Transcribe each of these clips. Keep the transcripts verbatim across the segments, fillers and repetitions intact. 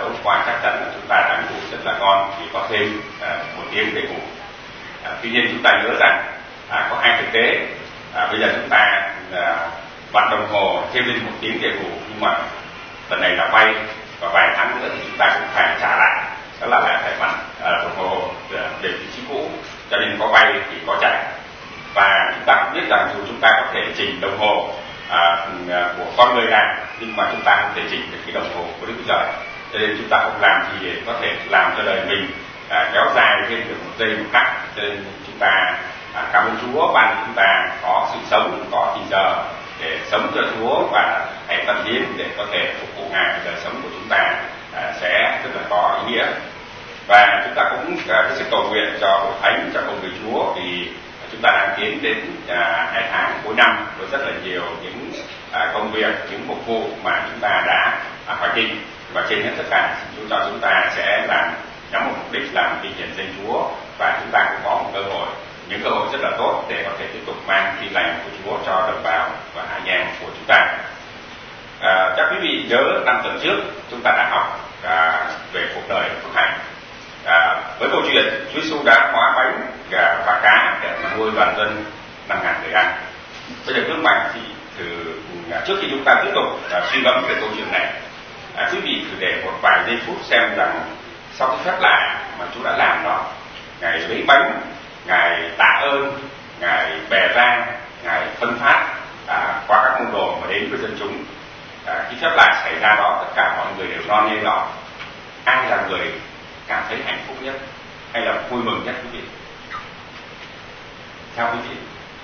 tối qua chắc chắn là chúng ta đã ngủ rất là ngon vì có thêm à, một tiếng để ngủ. À, tuy nhiên chúng ta nhớ rằng à, có hai thực tế. À, bây giờ chúng ta à, vặn đồng hồ thêm lên một tiếng để ngủ, nhưng mà lần này là bay và vài tháng nữa thì chúng ta cũng phải trả lại, đó là lại phải vặn à, đồng hồ về vị trí cũ, cho nên có bay thì có chạy. Và chúng ta cũng biết rằng dù chúng ta có thể chỉnh đồng hồ à, của con người làm, nhưng mà chúng ta không thể chỉnh được cái đồng hồ của Đức Chúa Trời, cho nên chúng ta không làm gì để có thể làm cho đời mình à, kéo dài thêm được một giây một khắc. Cho nên chúng ta à, cảm ơn Chúa ban cho chúng ta có sự sống, có thì giờ để sống cho Chúa, và hãy tận hiến để có thể phục vụ Ngài. Đời sống của chúng ta à, sẽ rất là có ý nghĩa. Và chúng ta cũng hết sức cầu nguyện cho hội thánh, cho công việc Chúa, vì chúng ta đang tiến đến à, hai tháng cuối năm với rất là nhiều những à, công việc, những mục vụ mà chúng ta đã à, hoạch định. Và trên hết tất cả, xin Chúa cho chúng ta sẽ làm nhắm một mục đích làm vinh hiển danh Chúa, và chúng ta cũng có một cơ hội, những cơ hội rất là tốt để có thể tiếp tục mang tin lành của Chúa cho đồng bào và anh em của chúng ta. À, chắc quý vị nhớ năm tuần trước chúng ta đã học à, về cuộc đời phước hạnh. À, với câu chuyện Chúa Giêsu đã hóa bánh gà và cá để mà nuôi đoàn dân năm ngàn người ăn. Bây giờ Đức Mạnh thì thử à, trước khi chúng ta tiếp tục à, suy ngẫm về câu chuyện này, à, quý vị thử để một vài giây phút xem rằng sau cái phép lạ mà Chúa đã làm đó, Ngài lấy bánh, Ngài tạ ơn, Ngài bè ra, Ngài phân phát à, qua các môn đồ mà đến với dân chúng. À, khi phép lạ xảy ra đó, tất cả mọi người đều no nê đó. Ai là người cảm thấy hạnh phúc nhất hay là vui mừng nhất quý vị? Theo quý vị,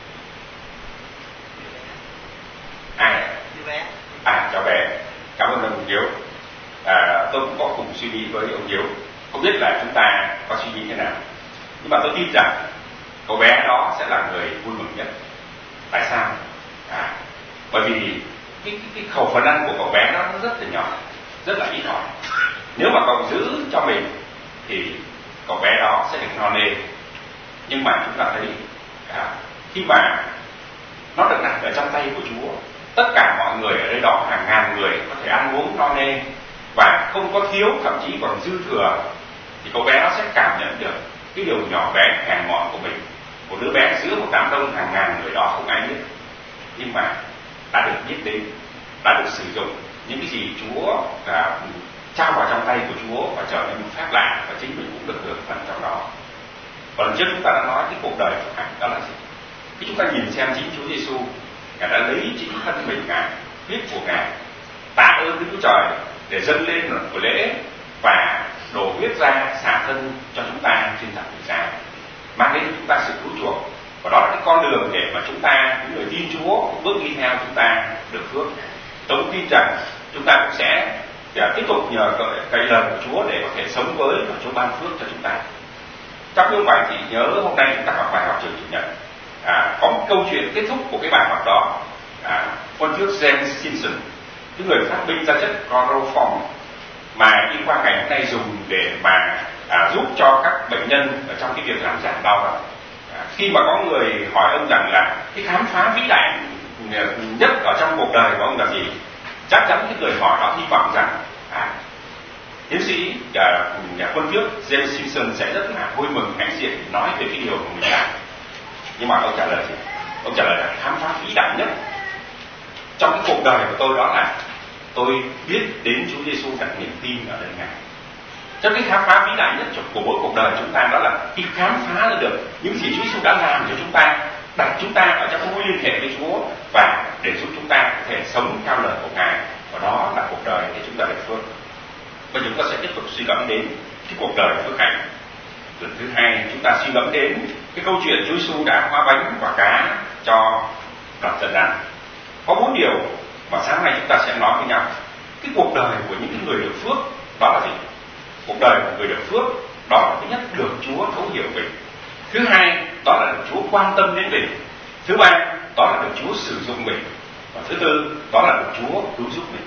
ai? À, cháu bé. Cảm ơn ông Hiếu. À, tôi cũng có cùng suy nghĩ với ông Hiếu. Không biết là chúng ta có suy nghĩ thế nào, nhưng mà tôi tin rằng cậu bé đó sẽ là người vui mừng nhất. Tại sao? À, bởi vì cái, cái, cái khẩu phần ăn của cậu bé đó nó rất là nhỏ, rất là ít ỏi. Nếu mà cậu giữ cho mình thì cậu bé đó sẽ được no nê. Nhưng mà chúng ta thấy à, khi mà nó được đặt ở trong tay của Chúa, tất cả mọi người ở đây đó, hàng ngàn người có thể ăn uống no nê và không có thiếu, thậm chí còn dư thừa, thì cậu bé nó sẽ cảm nhận được cái điều nhỏ bé hèn mọn của mình. Một đứa bé giữa một đám đông hàng ngàn người đó không ai biết, nhưng mà đã được biết đến, đã được sử dụng những cái gì Chúa đã trao vào trong tay của Chúa và trở nên một phép lạ, và chính mình cũng được hưởng phần trong đó. Và lần trước chúng ta đã nói cái cuộc đời phước hạnh đó là gì? Khi chúng ta nhìn xem chính Chúa Giêsu, Ngài đã lấy chính thân mình, Ngài huyết của Ngài tạ ơn Đức Chúa Trời để dâng lên một buổi lễ và đổ huyết ra xả thân cho chúng ta trên thập tự giá, mang đến cho chúng ta sự cứu chuộc. Và đó là cái con đường để mà chúng ta, những người tin Chúa, bước đi theo chúng ta được phước. Tôi cũng tin rằng chúng ta cũng sẽ và tiếp tục nhờ cái lời của Chúa để có thể sống với và Chúa ban phước cho chúng ta. Trong những bài thì nhớ hôm nay chúng ta học bài học trường chủ nhật, à, có một câu chuyện kết thúc của cái bài học đó. À, Quân trước James Simpson, cái người phát minh ra chất chloroform mà y khoa ngày hôm nay dùng để mà à, giúp cho các bệnh nhân ở trong cái việc làm giảm đau đó. À, khi mà có người hỏi ông rằng là cái khám phá vĩ đại nhất ở trong cuộc đời của ông là gì, chắc chắn cái người hỏi đó hy vọng rằng à, tiến sĩ à, nhà quân trước James Simpson sẽ rất là vui mừng hãnh diện nói về cái điều của mình làm. Nhưng mà ông trả lời gì? Ông trả lời là khám phá vĩ đại nhất trong cái cuộc đời của tôi đó là tôi biết đến Chúa Giêsu, đặt niềm tin ở nơi Ngài. Cho cái khám phá vĩ đại nhất của mỗi cuộc đời chúng ta đó là khi khám phá ra được những gì Chúa Giêsu đã làm cho chúng ta, đặt chúng ta ở trong mối liên hệ với Chúa và để giúp chúng ta có thể sống theo lời của Ngài. Và đó là cuộc đời để chúng ta được phước. Và chúng ta sẽ tiếp tục suy gẫm đến cái cuộc đời phước hạnh. Lần thứ hai chúng ta suy gẫm đến cái câu chuyện Chúa Giêsu đã hóa bánh và cá cho đoàn dân ăn. Có bốn điều mà sáng nay chúng ta sẽ nói với nhau. Cái cuộc đời của những cái người được phước đó là gì? Cuộc đời của người được phước đó là thứ nhất, được Chúa thấu hiểu mình. Thứ hai, đó là được Chúa quan tâm đến mình. Thứ ba, đó là được Chúa sử dụng mình. Và thứ tư, đó là được Chúa cứu giúp mình.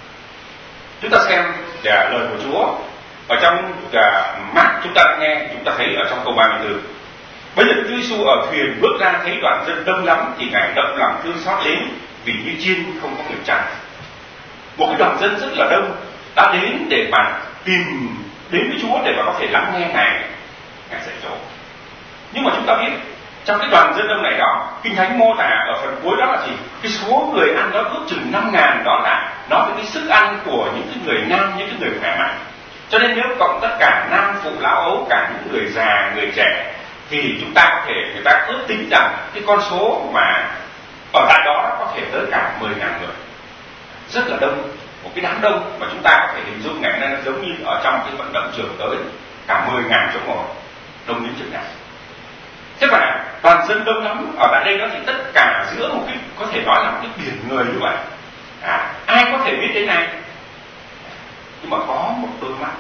Chúng ta xem là lời của Chúa ở trong Mác chúng ta đã nghe, chúng ta thấy ở trong câu ba mươi tư. Bây giờ Chúa Giêsu ở thuyền bước ra thấy đoàn dân đông lắm thì Ngài động lòng thương xót đến, vì như chiên không có người chăn. Một cái đoàn dân rất là đông đã đến để mà tìm đến với Chúa để mà có thể lắng nghe Ngài, Ngài dạy dỗ. Nhưng mà chúng ta biết trong cái đoàn dân đông này đó, Kinh Thánh mô tả ở phần cuối đó là gì? Cái số người ăn đó ước chừng năm ngàn, đó là nói về cái sức ăn của những cái người nam, những cái người khỏe mạnh. Cho nên nếu cộng tất cả nam phụ lão ấu, cả những người già, người trẻ, thì chúng ta có thể, người ta ước tính rằng cái con số mà ở tại đó có thể tới cả mười ngàn người. Rất là đông, một cái đám đông mà chúng ta có thể hình dung ngày nay nó giống như ở trong cái vận động trường tới cả mười ngàn chỗ ngồi, đông đến chừng nào. Thế mà toàn dân đông lắm ở tại đây đó, thì tất cả giữa một cái, có thể nói là một cái biển người như vậy, à, ai có thể biết đến này. Nhưng mà có một đôi mắt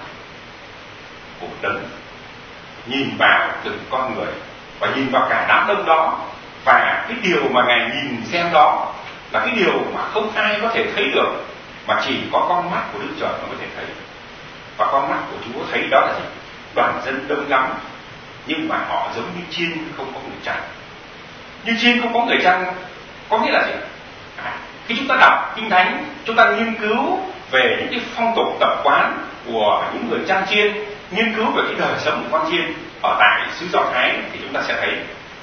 của Đấng nhìn vào từng con người và nhìn vào cả đám đông đó, và cái điều mà Ngài nhìn xem đó là cái điều mà không ai có thể thấy được, mà chỉ có con mắt của Đức Trời mới có thể thấy. Và con mắt của Chúa thấy đó là gì? Đoàn dân đông lắm, nhưng mà họ giống như chiên không có người chăn. Như chiên không có người chăn có nghĩa là gì? À, khi chúng ta đọc Kinh Thánh, chúng ta nghiên cứu về những cái phong tục tập quán của những người chăn chiên, nghiên cứu về cái đời sống của con chiên ở tại xứ Do Thái, thì chúng ta sẽ thấy,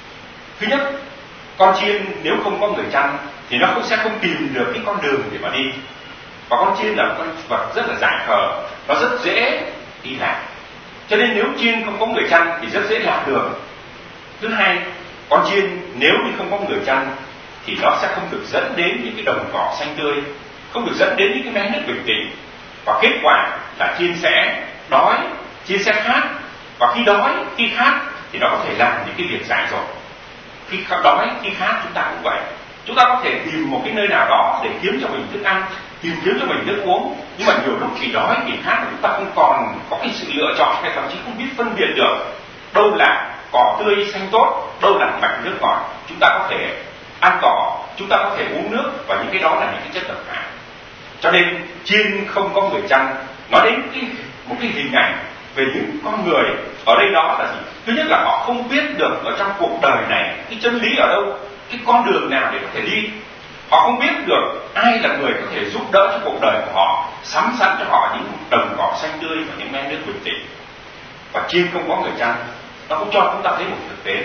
thứ nhất, con chiên nếu không có người chăn thì nó cũng sẽ không tìm được cái con đường để mà đi. Và con chiên là con vật rất là dại khờ, nó rất dễ đi lạc. Cho nên nếu chiên không có người chăn thì rất dễ lạc đường. Thứ hai, con chiên nếu như không có người chăn thì nó sẽ không được dẫn đến những cái đồng cỏ xanh tươi, không được dẫn đến những cái mé nước bình tĩnh. Và kết quả là chiên sẽ đói, chiên sẽ khát. Và khi đói, khi khát thì nó có thể làm những cái việc dại dột. Khi đói, khi khát chúng ta cũng vậy. Chúng ta có thể tìm một cái nơi nào đó để kiếm cho mình thức ăn, tìm kiếm cho mình nước uống, nhưng mà nhiều lúc thì đói thì khát mà chúng ta không còn có cái sự lựa chọn, hay thậm chí không biết phân biệt được đâu là cỏ tươi xanh tốt, đâu là mạch nước ngọt. Chúng ta có thể ăn cỏ, chúng ta có thể uống nước, và những cái đó là những cái chất độc hại. Cho nên chiên không có người chăn nói đến cái, một cái hình ảnh về những con người ở đây đó là gì? Thứ nhất là họ không biết được ở trong cuộc đời này cái chân lý ở đâu, cái con đường nào để có thể đi. Họ không biết được ai là người có thể giúp đỡ cho cuộc đời của họ, sắm sẵn cho họ những đồng cỏ xanh tươi và những men nước bình tĩnh. Và chiên không có người chăn, nó cũng cho chúng ta thấy một thực tế.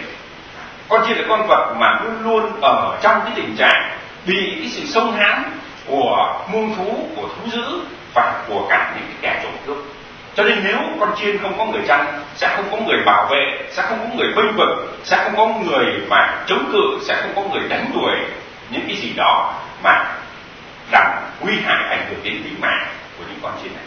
Con chiên là con vật mà luôn luôn ở trong cái tình trạng bị cái sự xông hãm của muôn thú, của thú dữ và của cả những cái kẻ trộm cướp. Cho nên nếu con chiên không có người chăn, sẽ không có người bảo vệ, sẽ không có người bênh vực, sẽ không có người mà chống cự, sẽ không có người đánh đuổi những cái gì đó mà làm nguy hại, ảnh hưởng đến tính mạng của những con chiên này.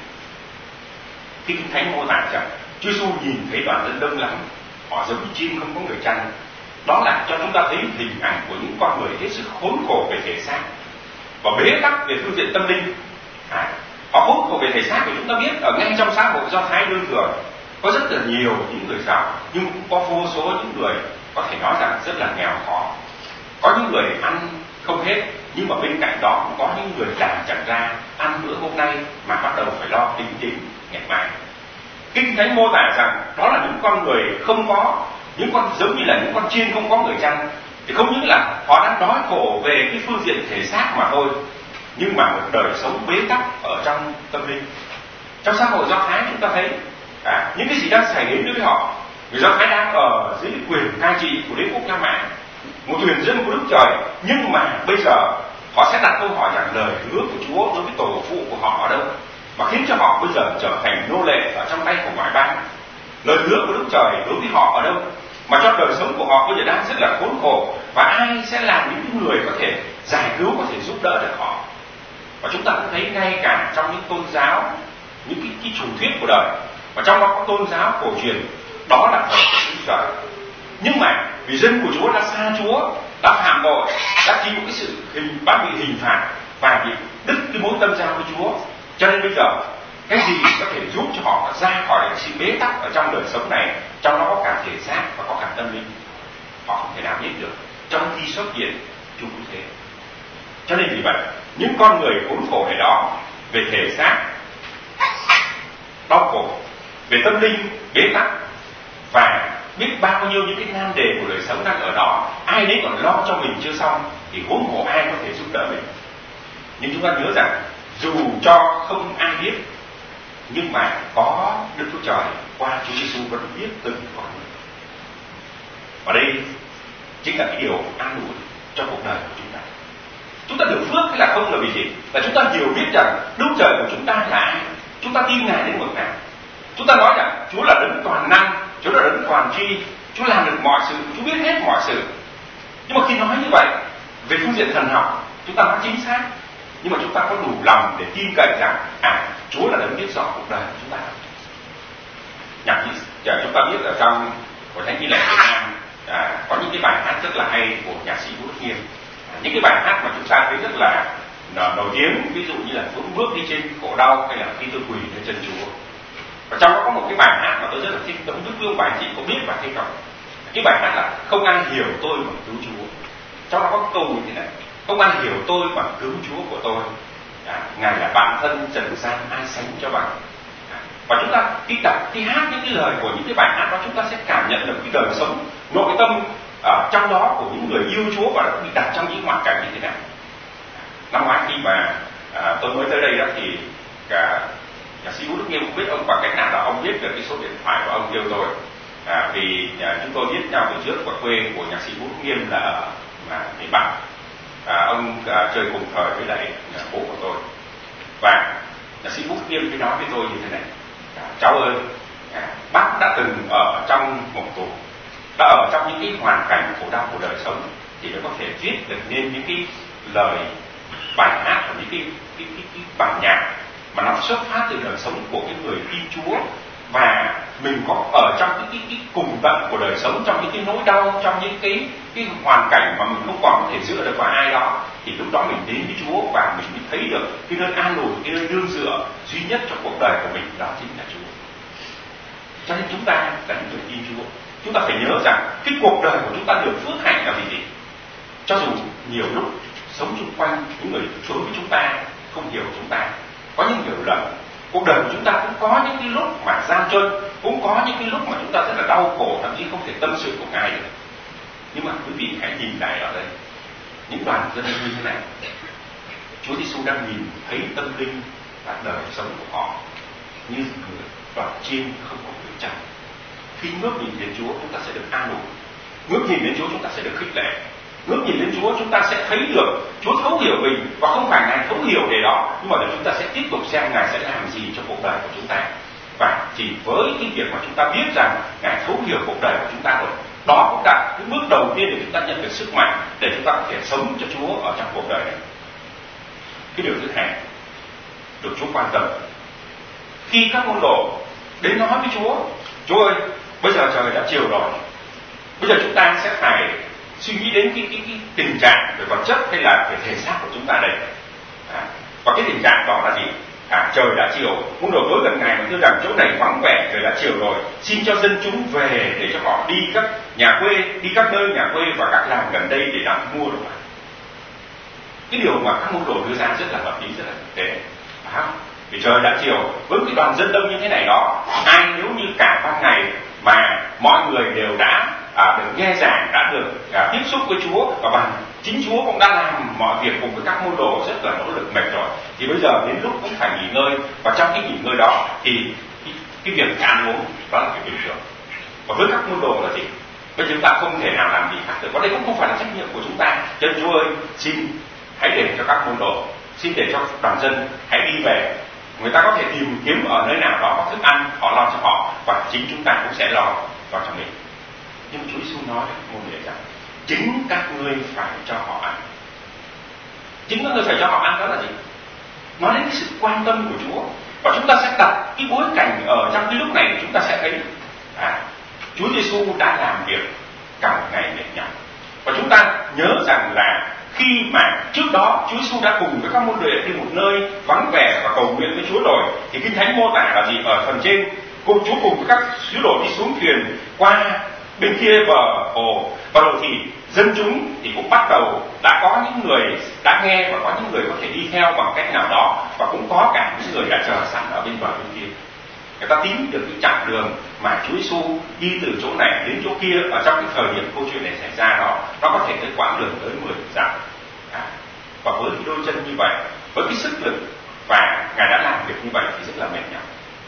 Khi Kinh Thánh mô tả rằng Chúa Giêsu nhìn thấy đoàn dân đông lắm, họ giống như chiên không có người chăn, đó là cho chúng ta thấy hình ảnh của những con người hết sức khốn khổ về thể xác và bế tắc về phương diện tâm linh. À, họ khốn khổ về thể xác, vì chúng ta biết ở ngay trong xã hội Do Thái đương thời có rất là nhiều những người giàu, nhưng cũng có vô số những người có thể nói rằng rất là nghèo khó. Có những người ăn không hết, nhưng mà bên cạnh đó cũng có những người làm chẳng ra, ăn bữa hôm nay mà bắt đầu phải lo tính chính ngày mai. Kinh Thánh mô tả rằng đó là những con người không có, những con giống như là những con chiên không có người chăn, thì không những là họ đang đói khổ về cái phương diện thể xác mà thôi, nhưng mà một đời sống bế tắc ở trong tâm linh. Trong xã hội Do Thái chúng ta thấy à, những cái gì đang xảy đến đối với họ. Người Do Thái đang ở dưới quyền cai trị của đế quốc La Mã, một thuyền dân của Đức Trời, nhưng mà bây giờ họ sẽ đặt câu hỏi rằng lời hứa của Chúa đối với tổ phụ của họ ở đâu, mà khiến cho họ bây giờ trở thành nô lệ ở trong tay của ngoại bang. Lời hứa của Đức Trời đối với họ ở đâu, mà cho đời sống của họ bây giờ đang rất là khốn khổ, và ai sẽ là những người có thể giải cứu, có thể giúp đỡ được họ. Và chúng ta cũng thấy ngay cả trong những tôn giáo, những cái, cái truyền thuyết của đời, và trong đó có tôn giáo cổ truyền, đó là thờ của Đức Trời. Nhưng mà vì dân của Chúa đã xa Chúa, đã phạm tội, đã chịu cái sự hình bắt bị hình phạt và bị đứt cái mối tâm giao với Chúa, cho nên bây giờ cái gì có thể giúp cho họ ra khỏi sự bế tắc ở trong đời sống này, trong đó có cả thể xác và có cả tâm linh, họ không thể nào biết được. Trong khi xuất hiện Chúa cũng thế. Cho nên vì vậy, những con người khốn khổ này đó, về thể xác đau khổ, về tâm linh bế tắc, và biết bao nhiêu những cái nan đề của đời sống đang ở đó, ai đấy còn lo cho mình chưa xong thì huống hồ ai có thể giúp đỡ mình. Nhưng chúng ta nhớ rằng dù cho không ai biết, nhưng mà có Đức Chúa Trời qua Chúa Giêsu vẫn biết từng con người. Và đây chính là cái điều an ủi cho cuộc đời của chúng ta. Chúng ta được phước hay là không là vì gì? Là chúng ta hiểu biết rằng Đức Trời của chúng ta là ai, chúng ta tin Ngài đến mực nào. Chúng ta nói rằng Chúa là đấng toàn năng, Chúa là đấng toàn tri, Chúa làm được mọi sự, Chúa biết hết mọi sự. Nhưng mà khi nói như vậy, về phương diện thần học, chúng ta nói chính xác, nhưng mà chúng ta có đủ lòng để tin cậy rằng à, Chúa là đấng biết rõ cuộc đời của chúng ta. Nhạc giờ chúng ta biết ở trong của Thánh Kinh Lạy Việt Nam à, có những cái bài hát rất là hay của nhạc sĩ Vũ Đức Nghiêm. À, những cái bài hát mà chúng ta thấy rất là nổi tiếng, ví dụ như là Vững Bước Đi Trên Khổ Đau hay là Khi Tôi Quỳ Nơi Chân Chúa. Và trong đó có một cái bài hát mà tôi rất là thích, tôi không biết Vương và anh chị có biết bài hay không. Cái bài hát là Không Ai Hiểu Tôi Bằng Cứu Chúa. Trong đó có cái câu như thế này: không ai hiểu tôi bằng cứu Chúa của tôi, à, Ngài là bạn thân trần gian ai sánh cho bằng. À, và chúng ta khi đọc khi hát những cái lời của những cái bài hát đó, chúng ta sẽ cảm nhận được cái đời sống nội tâm ở trong đó của những người yêu Chúa và đã bị đặt trong những hoàn cảnh như thế nào. Năm ngoái khi mà à, tôi mới tới đây đó thì cả nhạc sĩ Vũ Đức Nghiêm không biết ông bằng cách nào đó ông biết được cái số điện thoại của ông kêu tôi. À, vì à, chúng tôi biết nhau từ trước và quê của nhạc sĩ Vũ Đức Nghiêm là ở mà miền Bắc. À, ông à, chơi cùng thời với lại à, bố của tôi. Và nhạc sĩ Vũ Đức Nghiêm mới nói với tôi như thế này: à, cháu ơi, à, bác đã từng ở trong ngục tù, đã ở trong những cái hoàn cảnh khổ đau của đời sống, thì mới có thể viết được nên những cái lời bài hát và những cái, cái, cái, cái bản nhạc mà nó xuất phát từ đời sống của cái người tin Chúa. Và mình có ở trong cái, cái, cái cùng tận của đời sống, trong những cái nỗi đau, trong những cái, cái hoàn cảnh mà mình không còn có thể dựa được vào ai đó, thì lúc đó mình đến với Chúa và mình mới thấy được cái nơi an ủi, cái nơi nương dựa duy nhất trong cuộc đời của mình, đó chính là Chúa. Cho nên chúng ta là những người tin Chúa, chúng ta phải nhớ rằng cái cuộc đời của chúng ta được phước hạnh là vì gì? Cho dù nhiều lúc sống xung quanh những người đối với chúng ta không hiểu chúng ta, có những hiểu lầm, cuộc đời của chúng ta cũng có những cái lúc mà gian truân, cũng có những cái lúc mà chúng ta rất là đau khổ, thậm chí không thể tâm sự cùng ai được. Nhưng mà quý vị hãy nhìn lại ở đây những đoàn dân như thế này, Chúa Giêsu đang nhìn thấy tâm linh và đời sống của họ như người đoàn chim không có người chăm. Khi ngước nhìn đến Chúa, chúng ta sẽ được an ủi. Ngước nhìn đến Chúa, chúng ta sẽ được khích lệ. Ngước nhìn đến Chúa, chúng ta sẽ thấy được Chúa thấu hiểu mình, và không phải Ngài thấu hiểu để đó, nhưng mà để chúng ta sẽ tiếp tục xem Ngài sẽ làm gì cho cuộc đời của chúng ta. Và chỉ với cái việc mà chúng ta biết rằng Ngài thấu hiểu cuộc đời của chúng ta rồi, đó cũng là cái bước đầu tiên để chúng ta nhận được sức mạnh để chúng ta có thể sống cho Chúa ở trong cuộc đời này. Cái điều thứ hai được Chúa quan tâm, khi các môn đồ đến nói với Chúa: Chúa ơi, bây giờ trời đã chiều rồi, bây giờ chúng ta sẽ phải suy nghĩ đến cái, cái, cái tình trạng về vật chất hay là về thể xác của chúng ta đây. À, và cái tình trạng đó là gì? À, trời đã chiều, môn đồ tới gần Ngài mà thưa rằng chỗ này vắng vẻ, trời đã chiều rồi, xin cho dân chúng về để cho họ đi các nhà quê, đi các nơi nhà quê và các làng gần đây để làm mua đồ ăn. Cái điều mà các môn đồ đưa ra rất là hợp lý, rất là thực tế. À, vì trời đã chiều với cái đoàn dân đông như thế này đó, ai nếu như cả ban ngày mà mọi người đều đã à, được nghe giảng, đã được à, tiếp xúc với Chúa, và bằng chính Chúa cũng đã làm mọi việc cùng với các môn đồ rất là nỗ lực mệt rồi, thì bây giờ đến lúc cũng phải nghỉ ngơi, và trong cái nghỉ ngơi đó thì cái, cái việc ăn uống đó là cái bình thường. Và với các môn đồ là gì? Bây giờ chúng ta không thể nào làm gì khác được, và đây cũng không phải là trách nhiệm của chúng ta. Cho nên Chúa ơi, xin hãy để cho các môn đồ, xin để cho đoàn dân hãy đi về, người ta có thể tìm kiếm ở nơi nào đó có thức ăn, họ lo cho họ, và chính chúng ta cũng sẽ lo lo cho mình. Nhưng Chúa Giêsu nói với môn đệ rằng chính các ngươi phải cho họ ăn. Chính các ngươi phải cho họ ăn đó là gì? Nói đến cái sự quan tâm của Chúa, và chúng ta sẽ đặt cái bối cảnh ở trong cái lúc này, chúng ta sẽ thấy à, Chúa Giêsu đã làm việc cả một ngày mệt nhọc, và chúng ta nhớ rằng là khi mà trước đó Chúa Giêsu đã cùng với các môn đệ đi một nơi vắng vẻ và cầu nguyện với Chúa rồi, thì Kinh Thánh mô tả là gì? Ở phần trên, cùng Chúa cùng với các sứ đồ đi xuống thuyền qua bên kia bờ hồ, và rồi thì dân chúng thì cũng bắt đầu đã có những người đã nghe, và có những người có thể đi theo bằng cách nào đó, và cũng có cả những người đã chờ sẵn ở bên bờ bên kia. Người ta tính được cái chặng đường mà Chúa Giêsu đi từ chỗ này đến chỗ kia ở trong cái thời điểm câu chuyện này xảy ra đó, nó có thể tới quãng đường tới mười dặm. À, và với cái đôi chân như vậy, với cái sức lực, và Ngài đã làm việc như vậy thì rất là mệt nhọc.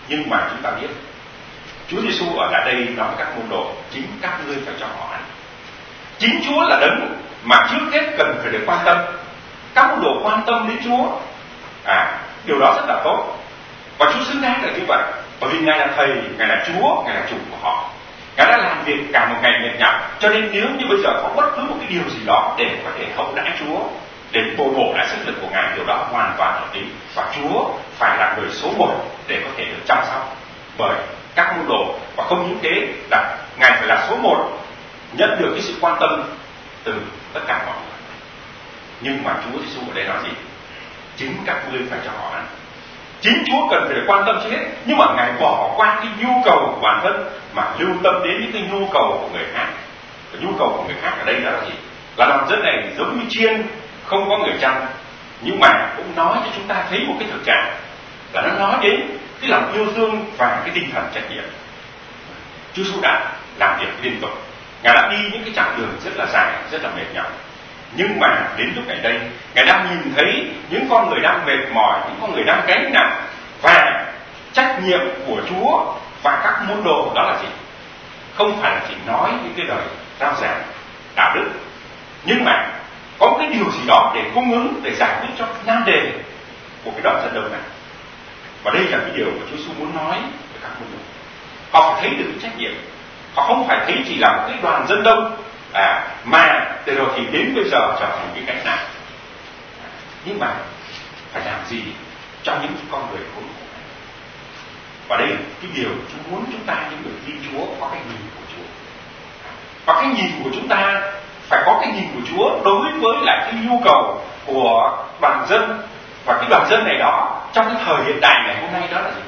Nhưng mà chúng ta biết Chúa Giêsu ở lại đây nói với các môn đồ: chính các ngươi phải cho họ ăn. Chính Chúa là đấng mà trước hết cần phải được quan tâm. Các môn đồ quan tâm đến Chúa, à điều đó rất là tốt, và Chúa xứng đáng là như vậy, bởi vì Ngài là Thầy, Ngài là Chúa, Ngài là chủ của họ. Ngài đã làm việc cả một ngày mệt nhọc, cho nên nếu như bây giờ có bất cứ một cái điều gì đó để có thể hậu đãi Chúa, để bồi bổ lại sức lực của Ngài, điều đó hoàn toàn hợp lý, và Chúa phải là người số một để có thể được chăm sóc bởi các môn đồ. Và không những thế, là Ngài phải là số một nhận được cái sự quan tâm từ tất cả mọi người. Nhưng mà Chúa Giêsu ở đây nói gì? Chính các ngươi phải cho họ ăn. Chính Chúa cần phải được quan tâm chứ hết, nhưng mà Ngài bỏ qua cái nhu cầu của bản thân mà lưu tâm đến những cái nhu cầu của người khác. Và nhu cầu của người khác ở đây đó là gì? Là lòng dân này giống như chiên không có người chăn, nhưng mà cũng nói cho chúng ta thấy một cái thực trạng là nó nói đến cái lòng yêu thương và cái tinh thần trách nhiệm. Chúa Giêsu đã làm việc liên tục, Ngài đã đi những cái chặng đường rất là dài, rất là mệt nhọc. Nhưng mà đến lúc này đây, Ngài đang nhìn thấy những con người đang mệt mỏi, những con người đang gánh nặng, và trách nhiệm của Chúa và các môn đồ đó là gì? Không phải là chỉ nói những cái lời rao giảng đạo đức, nhưng mà có một cái điều gì đó để cung ứng, để giải quyết cho nan đề của cái đoạn trận đấu này. Và đây là cái điều mà Chúa Giêsu muốn nói với các môn đồ. Họ phải thấy được cái trách nhiệm. Họ không phải thấy chỉ là một cái đoàn dân đông, à, mà từ rồi thì đến bây giờ trở thành cái gánh nặng. Nhưng mà phải làm gì cho những con người khốn khổ này? Và đây là cái điều Chúa muốn chúng ta, những người tin Chúa, có cái nhìn của Chúa. Và cái nhìn của chúng ta phải có cái nhìn của Chúa đối với lại cái nhu cầu của đoàn dân. Và cái đoàn dân này đó, trong cái thời hiện đại ngày hôm nay đó là gì?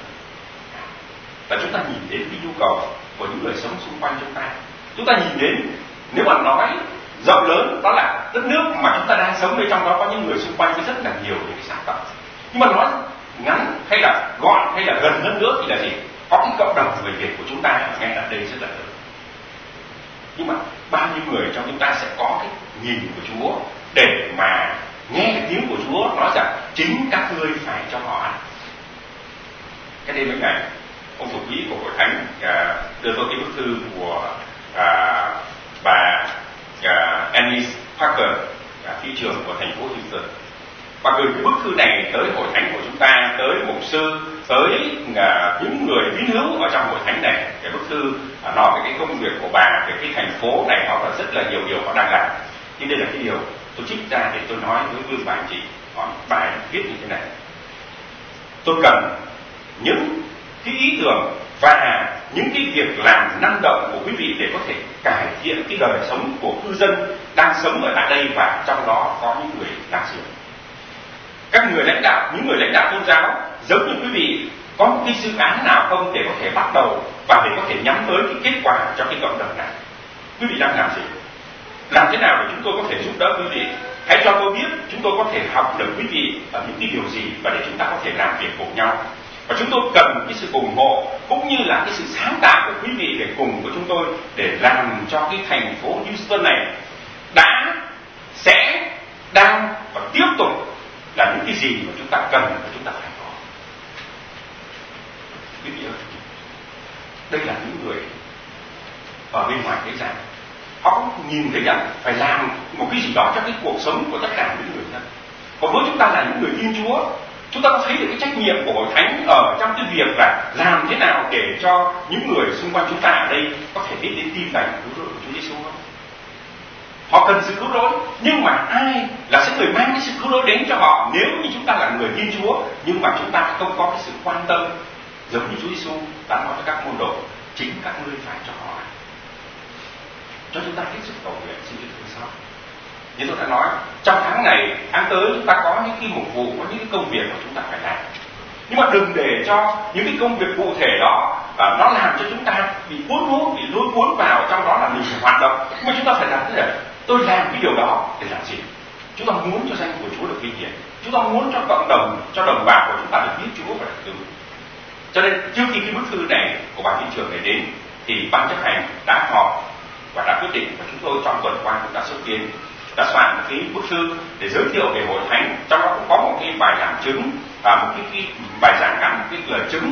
Là chúng ta nhìn đến cái nhu cầu của những người sống xung quanh chúng ta. Chúng ta nhìn đến, nếu mà nói rộng lớn, đó là đất nước mà chúng ta đang sống bên trong đó có những người xung quanh với rất là nhiều những cái sản phẩm. Nhưng mà nói ngắn hay là gọn hay là gần hơn nữa thì là gì? Có cái cộng đồng người Việt của chúng ta ngay ở đây rất là lớn. Nhưng mà bao nhiêu người trong chúng ta sẽ có cái nhìn của Chúa để mà nghe cái tiếng của Chúa nói rằng chính các ngươi phải cho họ ăn. Cái đêm mấy ngày, ông thủ quỹ của hội thánh à, đưa tôi cái bức thư của à, bà à, Annie Parker, à, thị trưởng của thành phố Houston, và gửi cái bức thư này tới hội thánh của chúng ta, tới mục sư, tới à, những người tín hữu ở trong hội thánh này. Cái bức thư à, nói về cái công việc của bà, về cái thành phố này, nó là rất là nhiều điều họ đang làm. Nhưng đây là cái điều tôi trích ra để tôi nói với quý bà anh chị. Họ bài viết như thế này: tôi cần những cái ý tưởng và những cái việc làm năng động của quý vị để có thể cải thiện cái đời sống của cư dân đang sống ở tại đây, và trong đó có những người láng giềng. Các người lãnh đạo, những người lãnh đạo tôn giáo giống như quý vị, có một cái dự án nào không để có thể bắt đầu và để có thể nhắm tới cái kết quả cho cái cộng đồng này? Quý vị đang làm gì? Làm thế nào để chúng tôi có thể giúp đỡ quý vị? Hãy cho tôi biết chúng tôi có thể học được quý vị ở những cái điều gì, và để chúng ta có thể làm việc cùng nhau. Và chúng tôi cần cái sự ủng hộ cũng như là cái sự sáng tạo của quý vị để cùng với chúng tôi để làm cho cái thành phố Houston này đã, sẽ, đang và tiếp tục là những cái gì mà chúng ta cần và chúng ta phải có. Quý vị ơi, đây là những người ở bên ngoài thế gian, họ cũng nhìn thấy rằng phải làm một cái gì đó cho cái cuộc sống của tất cả những người dân. Còn với chúng ta là những người tin Chúa, chúng ta có thấy được cái trách nhiệm của hội thánh ở trong cái việc là làm thế nào để cho những người xung quanh chúng ta ở đây có thể biết đến tin lành cứu rỗi của Chúa Giêsu không? Họ cần sự cứu rỗi, nhưng mà ai là sẽ người mang cái sự cứu rỗi đến cho họ nếu như chúng ta là người tin Chúa, nhưng mà chúng ta không có cái sự quan tâm giống như Chúa Giêsu đã nói cho các môn đồ: chính các ngươi phải cho họ. Cho chúng ta hết sức cầu nguyện xin Chúa thương xót. Như tôi đã nói, trong tháng này, tháng tới chúng ta có những cái mục vụ, có những cái công việc mà chúng ta phải làm. Nhưng mà đừng để cho những cái công việc cụ thể đó à, nó làm cho chúng ta bị cuốn hút, bị lôi cuốn vào trong đó là mình phải hoạt động. Nhưng mà chúng ta phải làm thế này: tôi làm cái điều đó để làm gì? Chúng ta muốn cho danh của Chúa được vinh hiển, chúng ta muốn cho cộng đồng, cho đồng bào của chúng ta được biết Chúa và được cứu. Cho nên trước khi cái bức thư này của bà thị trưởng này đến, thì ban chấp hành đã họp và đã quyết định, và chúng tôi trong tuần qua cũng đã xúc tiến, đã soạn một cái bức thư để giới thiệu về hội thánh, trong đó cũng có một cái bài giảng chứng và một cái, cái bài giảng gắn một cái lời chứng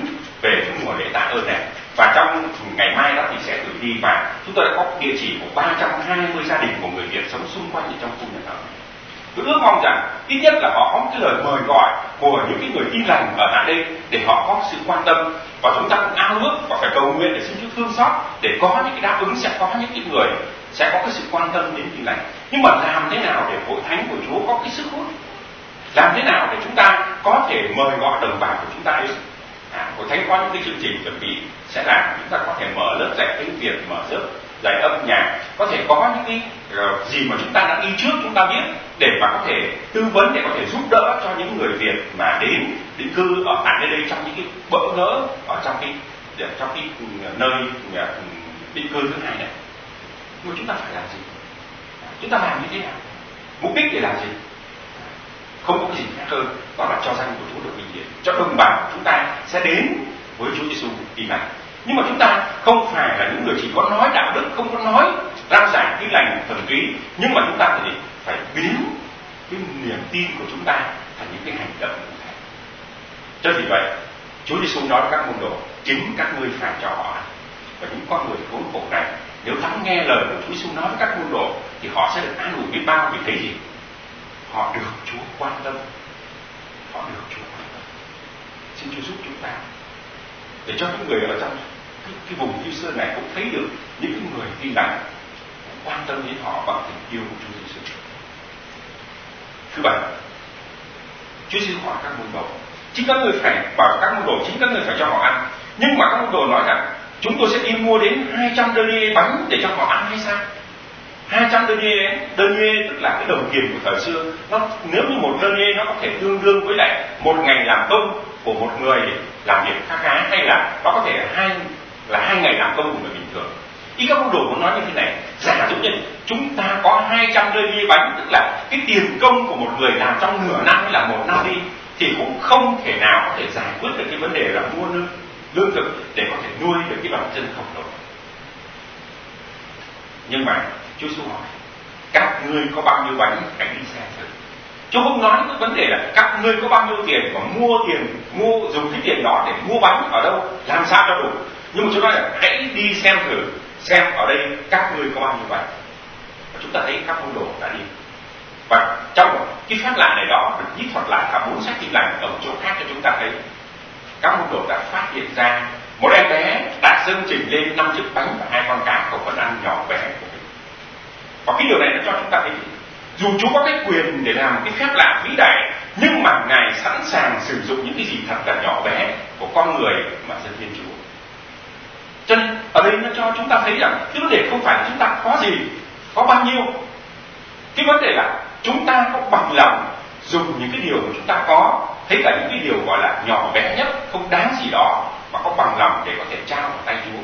về cái mùa lễ tạ ơn này. Và trong ngày mai đó thì sẽ gửi đi, và chúng tôi đã có địa chỉ của ba trăm hai mươi gia đình của người Việt sống xung quanh ở trong khu nhà thờ. Tôi ước mong rằng ít nhất là họ có cái lời mời gọi của những cái người tin lành ở tại đây để họ có sự quan tâm, và chúng ta cũng ao ước và phải cầu nguyện để xin Chúa thương xót, để có những cái đáp ứng, sẽ có những cái người sẽ có cái sự quan tâm đến tin lành. Nhưng mà làm thế nào để hội thánh của Chúa có cái sức hút? Làm thế nào để chúng ta có thể mời gọi đồng bào của chúng ta đến? À, hội thánh có những cái chương trình chuẩn bị sẽ làm chúng ta có thể mở lớp dạy tiếng Việt, mở lớp dạy âm nhạc, có thể có những cái uh, gì mà chúng ta đã đi trước chúng ta biết, để mà có thể tư vấn, để có thể giúp đỡ cho những người Việt mà đến định cư ở tại đây trong những cái bỡ ngỡ ở trong cái trong cái nơi định cư thứ hai này. Nhưng mà chúng ta phải làm gì? Chúng ta làm như thế nào? Mục đích để làm gì? Không có cái gì khác hơn, đó là cho danh của Chúa được vinh hiển, cho đồng bào của chúng ta sẽ đến với Chúa Giêsu tin lành. Nhưng mà chúng ta không phải là những người chỉ có nói đạo đức, không có nói rao giảng tin lành thuần túy, nhưng mà chúng ta phải phải biến cái niềm tin của chúng ta thành những cái hành động cụ thể. Cho vì vậy, Chúa Giêsu nói với các môn đồ: chính các ngươi phải cho họ ăn. Và những con người khốn khổ này, nếu lắng nghe lời của Chúa Giêsu nói với các môn đồ, thì họ sẽ được an ủi biết bao, vì thấy gì? Họ được Chúa quan tâm, họ được Chúa quan tâm. Xin Chúa giúp chúng ta để cho những người ở trong cái, cái vùng Houston này cũng thấy được những cái người tin lành quan tâm đến họ bằng tình yêu của Chúa Giêsu. Thứ bảy, Chúa Giêsu hỏi các môn đồ: chính các người phải bảo các môn đồ, chính các người phải cho họ ăn. Nhưng mà các môn đồ nói rằng: chúng tôi sẽ đi mua đến hai trăm đơ niê bánh để cho họ ăn hay sao? hai trăm đơ niê, đơ niê tức là cái đồng tiền của thời xưa. Nó nếu như một đơ niê nó có thể tương đương với lại một ngày làm công của một người làm việc khá khá, hay là nó có thể hai là hai ngày làm công của người bình thường. Ý các môn đồ muốn nói như thế này: giả dụ như chúng ta có hai trăm đơ niê bánh, tức là cái tiền công của một người làm trong nửa năm hay là một năm đi, thì cũng không thể nào có thể giải quyết được cái vấn đề là mua lương lương thực để có thể nuôi được cái đoàn dân khổng lồ. Nhưng mà Chúa Giêsu hỏi: các ngươi có bao nhiêu bánh, hãy đi xem thử. Chúa không nói cái vấn đề là các ngươi có bao nhiêu tiền mà mua tiền mua dùng cái tiền đó để mua bánh ở đâu, làm sao cho đủ. Nhưng mà Chúa nói là hãy đi xem thử, xem ở đây các ngươi có bao nhiêu bánh. Và chúng ta thấy các môn đồ đã đi. Và trong cái phép lạ này đó được nhích thuật lại cả bốn sách tin lành ở một chỗ khác cho chúng ta thấy các môn đồ đã phát hiện ra một em bé đã dâng trình lên năm chiếc bánh và hai con cá khẩu phần ăn nhỏ bé của mình. Và cái điều này nó cho chúng ta thấy dù Chúa có cái quyền để làm cái phép lạ vĩ đại, nhưng mà Ngài sẵn sàng sử dụng những cái gì thật là nhỏ bé của con người mà dân Thiên Chúa. Cho nên ở đây nó cho chúng ta thấy rằng cái vấn đề không phải là chúng ta có gì, có bao nhiêu. Cái vấn đề là chúng ta có bằng lòng dùng những cái điều mà chúng ta có, thấy cả những cái điều gọi là nhỏ bé nhất, không đáng gì đó, mà có bằng lòng để có thể trao vào tay Chúa.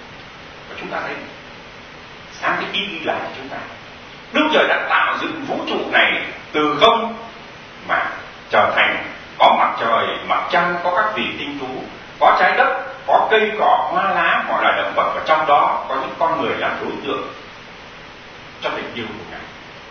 Và chúng ta thấy sáng thế ký ghi lại cho chúng ta Đức Trời đã tạo dựng vũ trụ này từ không mà trở thành có mặt trời, mặt trăng, có các vì tinh tú, có trái đất, có cây cỏ, hoa lá, mọi loài động vật, và trong đó có những con người làm đối tượng cho tình yêu của Ngài.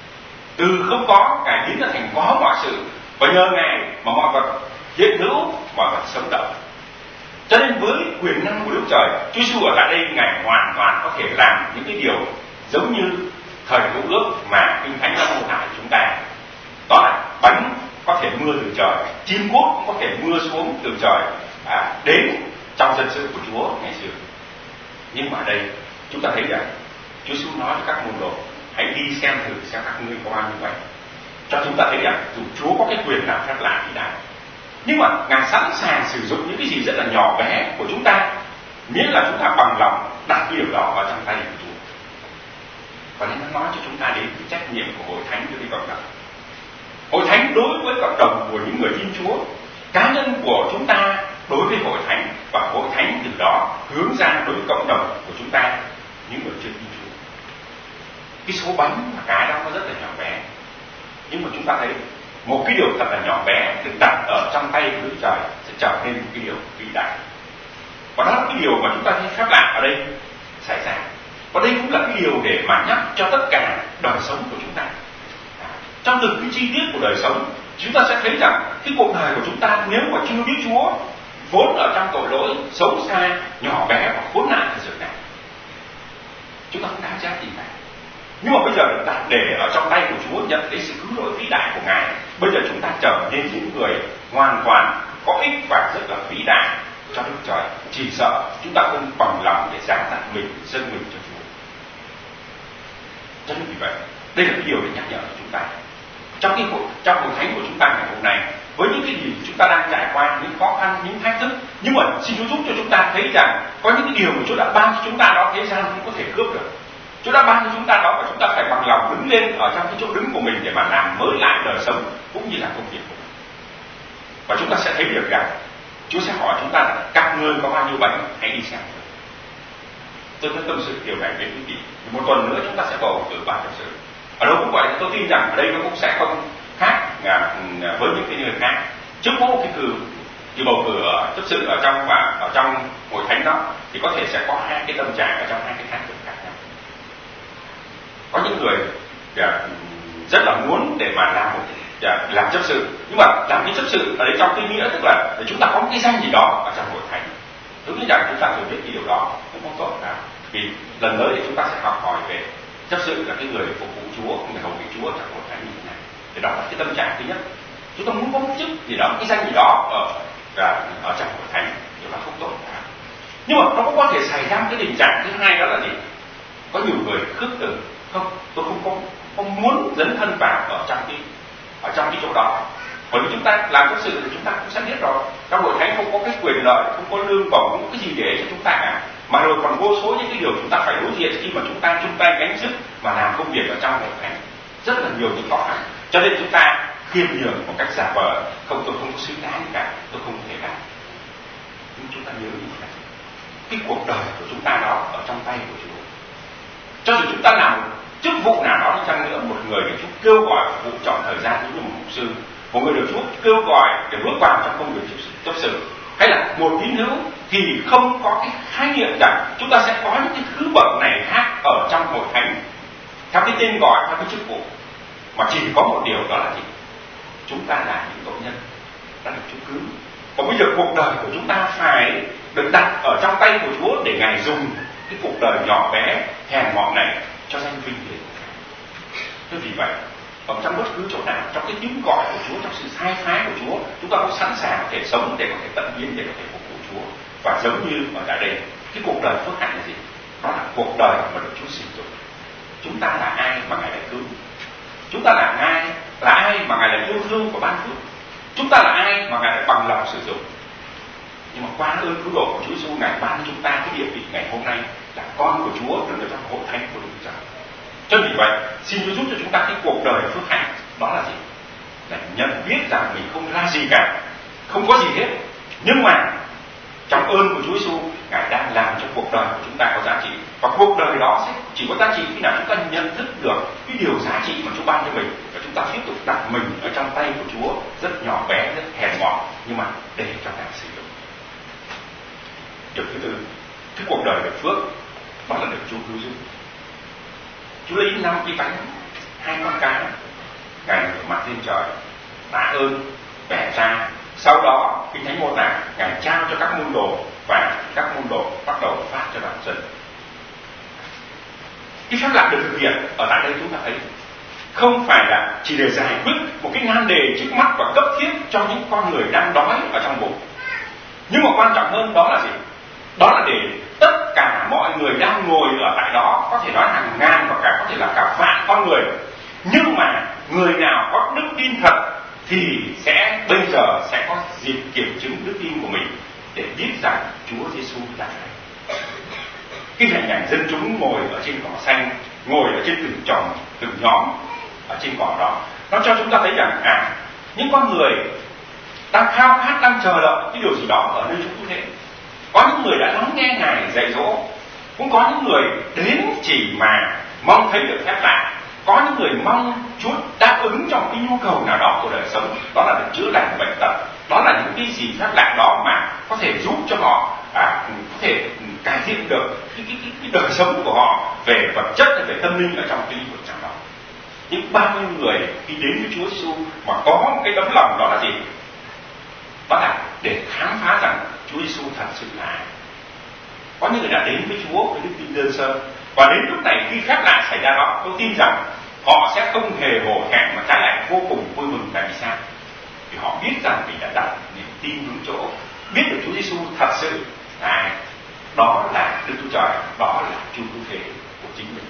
Từ không có, Ngài biến ra thành có mọi sự, và nhờ Ngài mà mọi vật hiện hữu, mọi vật sống động. Cho nên với quyền năng của Đức Trời, Chúa Giêsu ở lại đây Ngài hoàn toàn có thể làm những cái điều giống như thời Cựu Ước mà Kinh Thánh đã mô tả chúng ta. Đó là bánh có thể mưa từ trời, chim cút cũng có thể mưa xuống từ trời à, đến trong dân sự của Chúa ngày xưa. Nhưng mà ở đây chúng ta thấy rằng Chúa Giêsu nói với các môn đồ: hãy đi xem thử xem các ngươi có bao nhiêu vậy. Cho chúng ta thấy rằng dù Chúa có cái quyền làm phép lạ vĩ đại, nhưng mà Ngài sẵn sàng sử dụng những cái gì rất là nhỏ bé của chúng ta, miễn là chúng ta bằng lòng đặt cái điều đó vào trong tay của Chúa. Và nên nó nói cho chúng ta đến cái trách nhiệm của hội thánh đối với cộng đồng. Hội thánh đối với cộng đồng của những người tin Chúa, cá nhân của chúng ta đối với hội thánh, và hội thánh từ đó hướng ra đối với cộng đồng của chúng ta, những người chưa tin Chúa. Cái số bánh và cái đó nó rất là nhỏ bé, nhưng mà chúng ta thấy một cái điều thật là nhỏ bé được đặt ở trong tay của Đức Trời sẽ trở nên một cái điều vĩ đại. Và đó là cái điều mà chúng ta thấy phép lạ ở đây xảy ra. Và đây cũng là cái điều để mà nhắc cho tất cả đời sống của chúng ta. Trong từng cái chi tiết của đời sống, chúng ta sẽ thấy rằng cái cuộc đời của chúng ta nếu mà chưa biết Chúa, vốn ở trong tội lỗi xấu xa, nhỏ bé và khốn nạn thật sự này. Chúng ta không đáng giá gì cả. Nhưng mà bây giờ được đặt để ở trong tay của Chúa, nhận lấy sự cứu rỗi vĩ đại của Ngài. Bây giờ chúng ta trở nên những người hoàn toàn có ích và rất là vĩ đại cho Đức Trời. Chỉ sợ chúng ta không bằng lòng để dám tặng mình, dâng mình cho Chúa. Cho nên vì vậy, đây là cái điều để nhắc nhở cho chúng ta. Trong cái hội, trong hội thánh của chúng ta ngày hôm nay, với những cái gì chúng ta đang trải qua, những khó khăn, những thách thức, nhưng mà xin Chúa giúp cho chúng ta thấy rằng có những cái điều mà Chúa đã ban cho chúng ta đó thế gian không có thể cướp được. Chúa đã ban cho chúng ta đó và chúng ta phải bằng lòng đứng lên ở trong cái chỗ đứng của mình để mà làm mới lại đời sống cũng như là công việc của mình. Và chúng ta sẽ thấy được rằng Chúa sẽ hỏi chúng ta là các ngươi có bao nhiêu bánh, hãy đi xem. Tôi sẽ tâm sự điều này với quý vị. Một tuần nữa chúng ta sẽ bầu cử ban chấp sự. Ở đâu cũng vậy, tôi tin rằng ở đây nó cũng sẽ không khác với những cái người khác. Trước mỗi cái cử thì bầu cử ở chấp sự ở trong và ở trong hội thánh đó thì có thể sẽ có hai cái tâm trạng ở trong hai cái thái độ khác nhau. Có những người rất là muốn để mà làm một làm chấp sự, nhưng mà làm cái chấp sự ở đây trong cái nghĩa tức là để chúng ta có một cái danh gì đó ở trong hội thánh. Tôi nghĩ rằng chúng ta thường biết cái điều đó cũng không tốt cả. Vì lần tới thì chúng ta sẽ học hỏi về chấp sự là cái người phục vụ Chúa, người hầu việc Chúa trong hội thánh như thế này. Thì đó là cái tâm trạng thứ nhất. Chúng ta muốn có một chức gì đó, cái danh gì đó ở ở trong hội thánh, điều đó không tốt cả. Nhưng mà nó cũng có thể xảy ra một cái tình trạng thứ hai, đó là gì? Có nhiều người khước từ, không, tôi không có không muốn dấn thân vào ở trong cái ở trong cái chỗ đó. Bởi vì chúng ta làm chấp sự thì chúng ta cũng sẽ biết rồi, trong hội thánh không có cái quyền lợi, không có lương bổng, không có cái gì để cho chúng ta cả, mà rồi còn vô số những cái điều chúng ta phải đối diện khi mà chúng ta chung tay gánh sức mà làm công việc ở trong hội thánh, rất là nhiều những khó khăn. Cho nên chúng ta khiêm nhường một cách giả vờ, không, tôi không có xứng đáng cả, tôi không thể làm. Nhưng chúng ta nhớ như vậy, cái cuộc đời của chúng ta đó ở trong tay của Chúa. Cho dù chúng ta làm chức vụ nào đó đi chăng nữa, một người được Chúa kêu gọi phục vụ chọn thời gian như một mục sư, một người được Chúa kêu gọi để bước vào trong công việc chấp sự, hay là một tín hữu, thì không có cái khái niệm rằng chúng ta sẽ có những cái thứ bậc này khác ở trong hội thánh theo cái tên gọi, theo cái chức vụ, mà chỉ có một điều, đó là gì? Chúng ta là những tội nhân đã được Chúa cứu. Còn bây giờ cuộc đời của chúng ta phải được đặt ở trong tay của Chúa để Ngài dùng cái cuộc đời nhỏ bé hèn mọn này cho danh vinh hiển. Thế vì vậy, ở trong bất cứ chỗ nào, trong cái tiếng gọi của Chúa, trong sự sai phái của Chúa, chúng ta cũng sẵn sàng để sống, để có thể tận hiến, để có thể phục vụ Chúa. Và giống như ở tại đây, cái cuộc đời phước hạnh là gì? Đó là cuộc đời mà được Chúa sử dụng. Chúng ta là ai mà Ngài lại cứu? Chúng ta là ai? Là ai mà Ngài lại yêu thương và ban phước? Chúng ta là ai mà Ngài lại bằng lòng sử dụng? Nhưng mà qua ơn cứu độ của Chúa Giêsu, Ngài ban cho chúng ta cái địa vị ngày hôm nay là con của Chúa, đứng ở trong hội thánh của Đức Trời. Cho vì vậy, xin Chúa giúp cho chúng ta cái cuộc đời phước hạnh đó là gì? Là nhận biết rằng mình không ra gì cả, không có gì hết, nhưng mà trong ơn của Chúa Giêsu, Ngài đang làm cho cuộc đời của chúng ta có giá trị. Và cuộc đời đó sẽ chỉ có giá trị khi nào chúng ta nhận thức được cái điều giá trị mà Chúa ban cho mình, và chúng ta tiếp tục đặt mình ở trong tay của Chúa, rất nhỏ bé, rất hèn mọn, nhưng mà để cho Ngài sử dụng. Điều thứ tư, cái cuộc đời được phước đó là được Chúa cứu giúp. Chúa lấy năm cái bánh, hai con cá, Ngài ngửa mặt lên trời, tạ ơn, bẻ ra. Sau đó Kinh Thánh mô tả Ngài trao cho các môn đồ, và các môn đồ bắt đầu phát cho đoàn dân. Cái phép lạ được thực hiện ở tại đây chúng ta thấy không phải là chỉ để giải quyết một cái nan đề trước mắt và cấp thiết cho những con người đang đói ở trong bụng, nhưng mà quan trọng hơn đó là gì? Đó là để tất cả mọi người đang ngồi ở tại đó, có thể nói hàng ngàn và cả có thể là cả vạn con người, nhưng mà người nào có đức tin thật thì sẽ bây giờ sẽ có dịp kiểm chứng đức tin của mình để biết rằng Chúa Giêsu là ai. Cái hình ảnh dân chúng ngồi ở trên cỏ xanh, ngồi ở trên từng chòm, từng nhóm ở trên cỏ đó, nó cho chúng ta thấy rằng à, những con người đang khao khát, đang chờ đợi cái điều gì đó ở nơi chúng như thế. Có những người đã lắng nghe Ngài dạy dỗ, cũng có những người đến chỉ mà mong thấy được phép lạ, có những người mong Chúa đáp ứng trong cái nhu cầu nào đó của đời sống, đó là được chữa lành bệnh tật, đó là những cái gì phép lạ đó mà có thể giúp cho họ à, có thể cải thiện được cái, cái, cái, cái đời sống của họ về vật chất hay về tâm linh ở trong cái lĩnh vực trong đó. Nhưng bao nhiêu người khi đến với Chúa Giêsu mà có một cái tấm lòng đó là gì? Đó là để khám phá rằng Chúa Giêsu thật sự là ai. Có những người đã đến với Chúa với đức tin đơn sơ, và đến lúc này khi phép lạ xảy ra đó, tôi tin rằng họ sẽ không hề hổ thẹn mà trái lại vô cùng vui mừng. Tại vì sao? Vì họ biết rằng mình đã đặt niềm tin đúng chỗ, biết được Chúa Giêsu thật sự là ai. Đó là Đức Chúa Trời, đó là Chúa Cứu Thế của chính mình.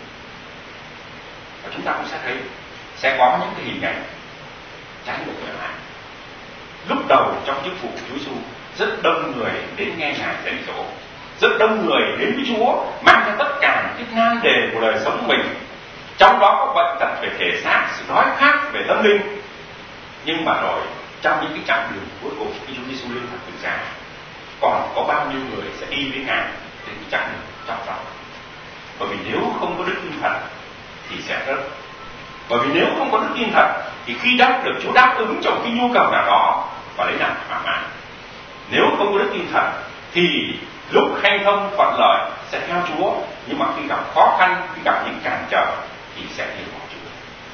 Và chúng ta cũng sẽ thấy sẽ có những cái hình ảnh trái ngược lại. Lúc đầu trong chức vụ của Chúa Giêsu, rất đông người đến nghe Ngài dạy dỗ, rất đông người đến với Chúa mang theo tất cả những cái nan đề của đời sống của mình, trong đó có bệnh tật về thể xác, sự đói khát về tâm linh. Nhưng mà rồi trong những cái chặng đường cuối cùng khi Chúa Giêsu lên thập tự giá, còn có bao nhiêu người sẽ đi với Ngài đến cái chặng đường trong đó? Bởi vì nếu không có đức tin thật thì sẽ rớt. Bởi vì nếu không có đức tin thật thì khi đáp được Chúa đáp ứng trong cái nhu cầu nào đó và lấy làm thỏa mãn. Nếu không có đức tin thật thì lúc hanh thông thuận lợi sẽ theo Chúa, nhưng mà khi gặp khó khăn, khi gặp những cản trở thì sẽ từ bỏ Chúa.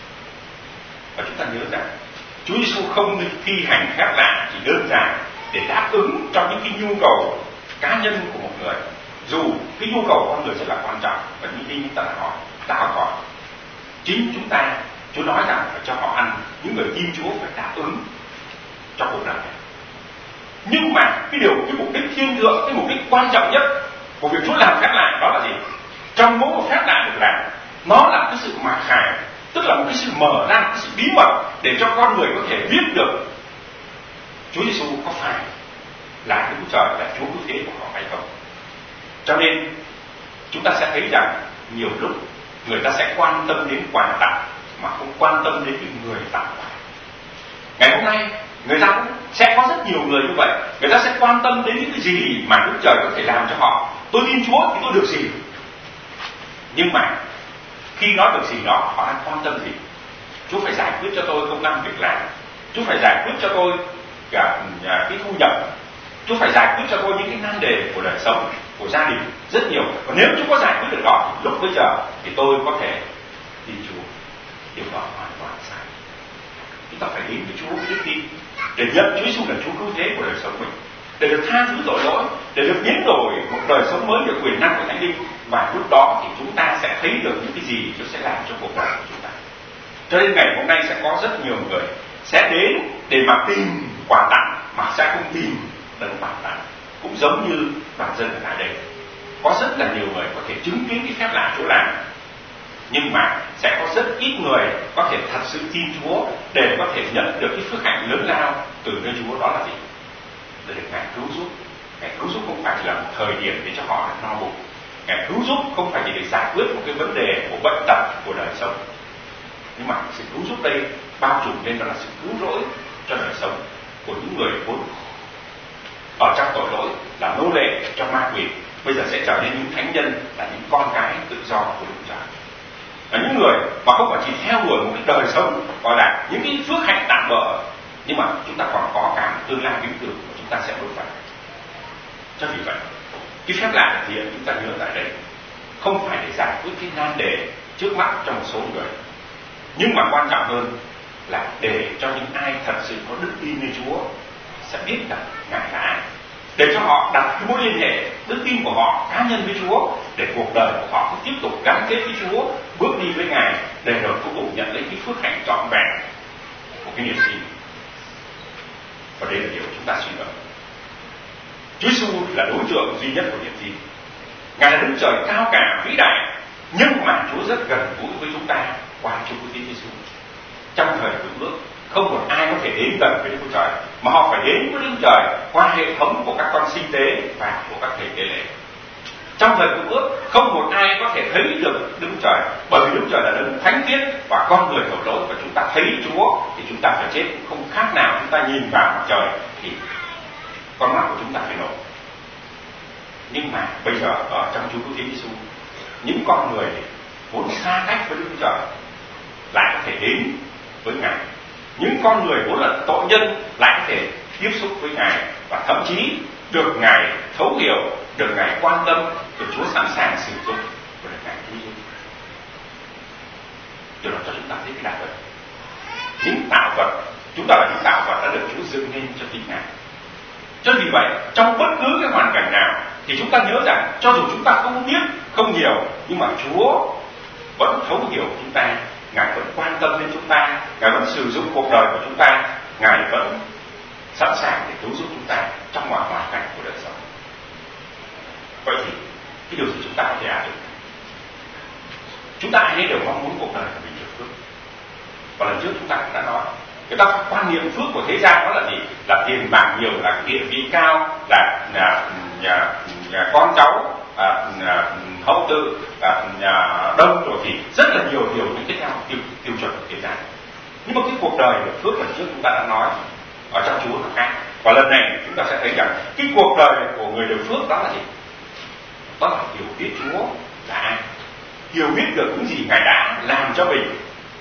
Và chúng ta nhớ rằng Chúa Giêsu không thi hành phép lạ chỉ đơn giản để đáp ứng cho những cái nhu cầu cá nhân của một người, dù cái nhu cầu của con người rất là quan trọng và những gì chúng ta đã hỏi, ta học hỏi. Chính chúng ta, Chúa nói rằng phải cho họ ăn, những người tin Chúa phải đáp ứng cho cuộc đời này. Nhưng mà cái điều, cái mục đích thiên thượng, cái mục đích quan trọng nhất của việc Chúa làm phép lạ đó là gì? Trong mỗi một phép lạ được làm, nó là cái sự mặc khải, tức là một cái sự mở ra, cái sự bí mật để cho con người có thể biết được Chúa Giêsu có phải là Đức Chúa Trời, là Chúa Cứu Thế của họ hay không. Cho nên chúng ta sẽ thấy rằng nhiều lúc người ta sẽ quan tâm đến quà tặng mà không quan tâm đến cái người tặng quà. Ngày hôm nay người ta cũng sẽ có rất nhiều người như vậy, người ta sẽ quan tâm đến những cái gì mà Đức Trời có thể làm cho họ. Tôi tin Chúa thì tôi được gì? Nhưng mà khi nói được gì đó, họ đang quan tâm gì? Chúa phải giải quyết cho tôi công ăn việc làm, Chúa phải giải quyết cho tôi cả cái thu nhập, Chúa phải giải quyết cho tôi những cái nan đề của đời sống, của gia đình rất nhiều. Và nếu Chúa có giải quyết được đó, lúc bây giờ thì tôi có thể tin Chúa. Điều đó hoàn toàn sai. Chúng ta phải đến với Chúa với đức tin để nhận Chúa Giêsu là Chúa Cứu Thế của đời sống mình, để được tha thứ tội lỗi, để được biến đổi một đời sống mới, được quyền năng của Thánh Linh. Và lúc đó thì chúng ta sẽ thấy được những cái gì Chúa sẽ làm cho cuộc đời của chúng ta. Cho nên ngày hôm nay sẽ có rất nhiều người sẽ đến để mà tìm quà tặng mà sẽ không tìm đấng ban tặng. Cũng giống như bản dân ở tại đây, có rất là nhiều người có thể chứng kiến cái phép lạ Chúa làm, nhưng mà sẽ có rất ít người có thể thật sự tin Chúa để có thể nhận được cái phước hạnh lớn lao từ nơi Chúa. Đó là gì? Để được Ngài cứu giúp. Ngài cứu giúp không phải chỉ là một thời điểm để cho họ được no bụng. Ngài cứu giúp không phải chỉ để giải quyết một cái vấn đề của bệnh tật của đời sống, nhưng mà sự cứu giúp đây bao trùm lên đó là sự cứu rỗi cho đời sống của những người vốn ở trong tội lỗi, là nô lệ cho ma quỷ, bây giờ sẽ trở nên những thánh nhân, là những con cái tự do của Đức Trời. Là những người mà không phải chỉ theo đuổi một cái đời sống gọi là những cái phước hạnh tạm bợ, nhưng mà chúng ta còn có cả một tương lai vĩnh cửu mà chúng ta sẽ đột phá. Cho vì vậy, cái phép lạ thì chúng ta nhớ tại đây không phải để giải quyết cái nan đề trước mắt cho một số người, nhưng mà quan trọng hơn là để cho những ai thật sự có đức tin nơi Chúa sẽ biết rằng Ngài là ai, để cho họ đặt cái mối liên hệ đức tin của họ cá nhân với Chúa, để cuộc đời của họ tiếp tục gắn kết với Chúa, bước đi với Ngài, để rồi cuối cùng nhận lấy cái phước hạnh trọn vẹn của cái niềm tin. Và đây là điều chúng ta suy ngẫm. Chúa Giêsu là đối tượng duy nhất của niềm tin. Ngài là Đức Trời cao cả vĩ đại, nhưng mà Chúa rất gần gũi với chúng ta qua Chúa Cứu Thế Giêsu. Trong thời Cựu Ước, không một ai có thể đến gần với Đức Chúa Trời, mà họ phải đến với Đức Chúa Trời qua hệ thống của các con sinh tế và của các thầy tế lễ. Trong thời Cựu Ước, không một ai có thể thấy được Đức Chúa Trời, bởi vì Đức Chúa Trời là đấng thánh khiết và con người tội lỗi, và chúng ta thấy Chúa thì chúng ta phải chết, không khác nào chúng ta nhìn vào mặt trời thì con mắt của chúng ta phải nổ. Nhưng mà bây giờ ở trong Chúa Cứu Thế Giêsu, những con người vốn xa cách với Đức Chúa Trời lại có thể đến với Ngài. Những con người vốn là tội nhân lại có thể tiếp xúc với Ngài, và thậm chí được Ngài thấu hiểu, được Ngài quan tâm, được Chúa sẵn sàng sử dụng, và được Ngài cứu giúp. Điều đó cho chúng ta thấy cái đạo vật. Những tạo vật, chúng ta là những tạo vật đã được Chúa dựng nên cho chính Ngài. Cho nên vì vậy, trong bất cứ cái hoàn cảnh nào thì chúng ta nhớ rằng cho dù chúng ta không biết, không hiểu, nhưng mà Chúa vẫn thấu hiểu chúng ta, Ngài vẫn quan tâm đến chúng ta, Ngài vẫn sử dụng cuộc đời của chúng ta, Ngài vẫn sẵn sàng để cứu giúp chúng ta trong mọi hoàn cảnh của đời sống. Vậy thì cái điều gì chúng ta có thể áp dụng? Chúng ta ai nấy đều mong muốn cuộc đời của mình được phước. Và lần trước chúng ta cũng đã nói, người ta quan niệm phước của thế gian đó là gì? Là tiền bạc nhiều, là địa vị cao, là nhà, nhà, nhà con cháu à, nhà, hậu tự à, nhà đông, rồi thì rất là nhiều điều những cái theo tiêu, tiêu chuẩn của thế gian. Nhưng mà cái cuộc đời được phước lần trước chúng ta đã nói ở trong Chúa là khác. Và lần này chúng ta sẽ thấy rằng cái cuộc đời của người được phước đó là gì? Đó là hiểu biết Chúa là ai, hiểu biết được những gì Ngài đã làm cho mình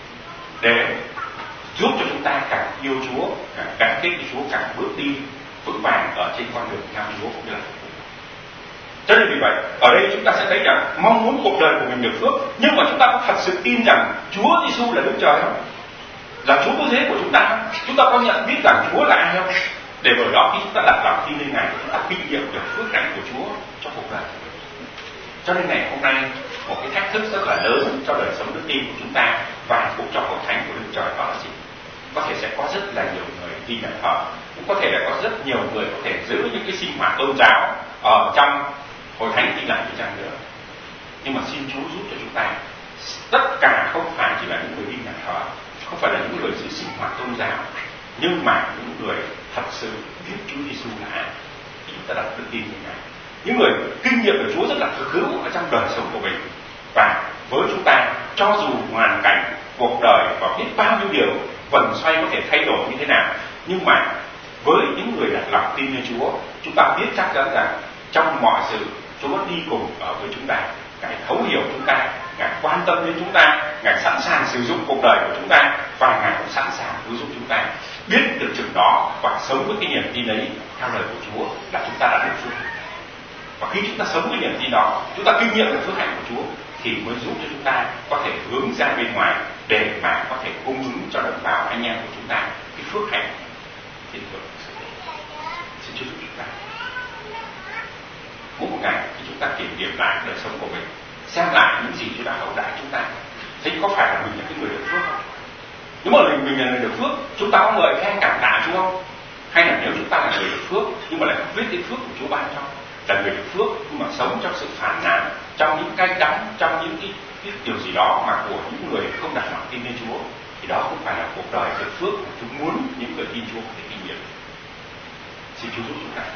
để giúp cho chúng ta càng yêu Chúa, càng gắn kết với Chúa, càng bước đi vững vàng ở trên con đường theo Chúa cũng như là phục vụ. Cho nên vì vậy, ở đây chúng ta sẽ thấy rằng mong muốn cuộc đời của mình được phước, nhưng mà chúng ta có thật sự tin rằng Chúa Giêsu là Đức Trời không? Là Chúa cứu thế của chúng ta không? Chúng ta có nhận biết rằng Chúa là ai không? Để bởi đó khi chúng ta đặt lòng tin lên Ngài, chúng ta kinh nghiệm được phước hạnh của Chúa trong cuộc đời. Cho nên ngày hôm nay một cái thách thức rất là lớn cho đời sống đức tin của chúng ta và cũng cho hội thánh của Đức Trời đó là gì? Có thể sẽ có rất là nhiều người đi nhà thờ, cũng có thể là có rất nhiều người có thể giữ những cái sinh hoạt tôn giáo ở trong hội thánh tin lành đi chăng nữa. Nhưng mà xin Chúa giúp cho chúng ta, tất cả không phải chỉ là những người đi nhà thờ, không phải là những người giữ sinh hoạt tôn giáo, nhưng mà những người thật sự biết Chúa Giêsu là ai thì chúng ta đặt đức tin như Ngài. Những người kinh nghiệm được Chúa rất là thực hữu ở trong đời sống của mình, và với chúng ta cho dù hoàn cảnh cuộc đời và biết bao nhiêu điều vần xoay có thể thay đổi như thế nào, nhưng mà với những người đặt lòng tin lên Chúa, chúng ta biết chắc chắn rằng trong mọi sự Chúa đi cùng ở với chúng ta. Ngài thấu hiểu chúng ta, Ngài quan tâm đến chúng ta, Ngài sẵn sàng sử dụng cuộc đời của chúng ta, và Ngài cũng sẵn sàng cứu giúp chúng ta. Biết được chừng đó và sống với cái niềm tin ấy theo lời của Chúa là chúng ta đã được phước. Và khi chúng ta sống với niềm tin đó, chúng ta kinh nghiệm được phước hạnh của Chúa, thì mới giúp cho chúng ta có thể hướng ra bên ngoài để mà có thể cung ứng cho đồng bào anh em của chúng ta cái phước hạnh thiên thượng. Xin Chúa giúp chúng ta mỗi một ngày khi chúng ta kiểm điểm lại đời sống của mình, xem lại những gì Chúa đã hậu đãi chúng ta, thế có phải là mình là cái người được phước không? Nếu mà mình mình là người được phước, chúng ta có ngợi khen cảm tạ Chúa không? Hay là nếu chúng ta là người được phước nhưng mà lại không biết cái phước của Chúa ban cho, là người được phước nhưng mà sống trong sự phản nàn, trong những cay đắng, trong những cái, cái điều gì đó mà của những người không đặt lòng tin lên Chúa, thì đó không phải là cuộc đời được phước mà chúng muốn những người tin Chúa có thể kinh nghiệm. Xin Chúa giúp chúng ta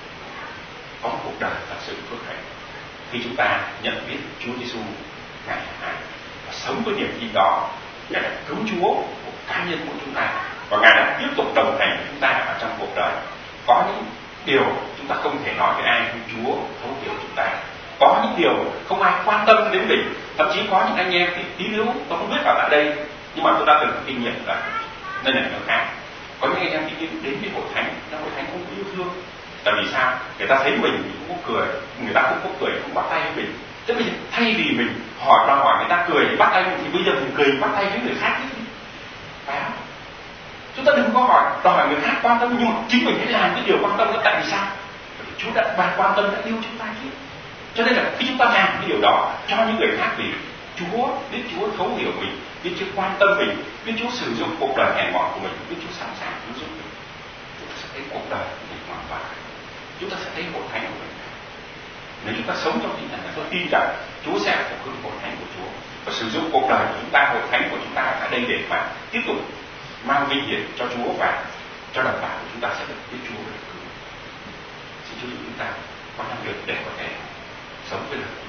có một cuộc đời thật sự phước hạnh khi chúng ta nhận biết Chúa Giêsu Ngài là ai và sống với niềm tin đó. Ngài là cứu Chúa của cá nhân của chúng ta, và Ngài đã tiếp tục đồng hành với chúng ta ở trong cuộc đời. Có những điều chúng ta không thể nói với ai, nhưng Chúa thấu hiểu chúng ta. Có những điều không ai quan tâm đến mình, thậm chí có những anh em thì tí nữa tôi không biết ở lại đây, nhưng mà tôi đã từng kinh nghiệm là nơi này nơi khác. Có những anh em tí nữa đến với hội thánh, trong hội thánh không có yêu thương. Tại vì sao? Người ta thấy mình thì cũng có cười, người ta cũng có cười, cũng bắt tay với mình. Thế bây giờ thay vì mình hỏi đòi hỏi người ta cười thì bắt tay mình, thì bây giờ mình cười bắt tay với người khác chứ. Phải không? Chúng ta đừng có hỏi đòi hỏi người khác quan tâm, nhưng mà chính mình hãy làm cái điều quan tâm đó. Tại vì sao? Bởi vì Chúa đã ban quan tâm, đã yêu chúng ta chứ. Cho nên là khi chúng ta làm cái điều đó cho những người khác, vì Chúa biết Chúa thấu hiểu mình, biết Chúa quan tâm mình, biết Chúa sử dụng cuộc đời hèn mọn của mình, biết Chúa sẵn sàng cứu giúp mình, chúng ta sẽ thấy cuộc đời của mình hoàn toàn. Chúng ta sẽ thấy hội thánh của mình. Nếu chúng ta sống trong tinh thần này, tôi tin rằng Chúa sẽ phục hưng hội thánh của Chúa và sử dụng cuộc đời của chúng ta, hội thánh của chúng ta ở đây để mà tiếp tục mang vinh hiển cho Chúa và cho đồng bào của chúng ta sẽ được biết Chúa được cứu. Xin Chúa giúp chúng ta có năng lực để có thể sống với lời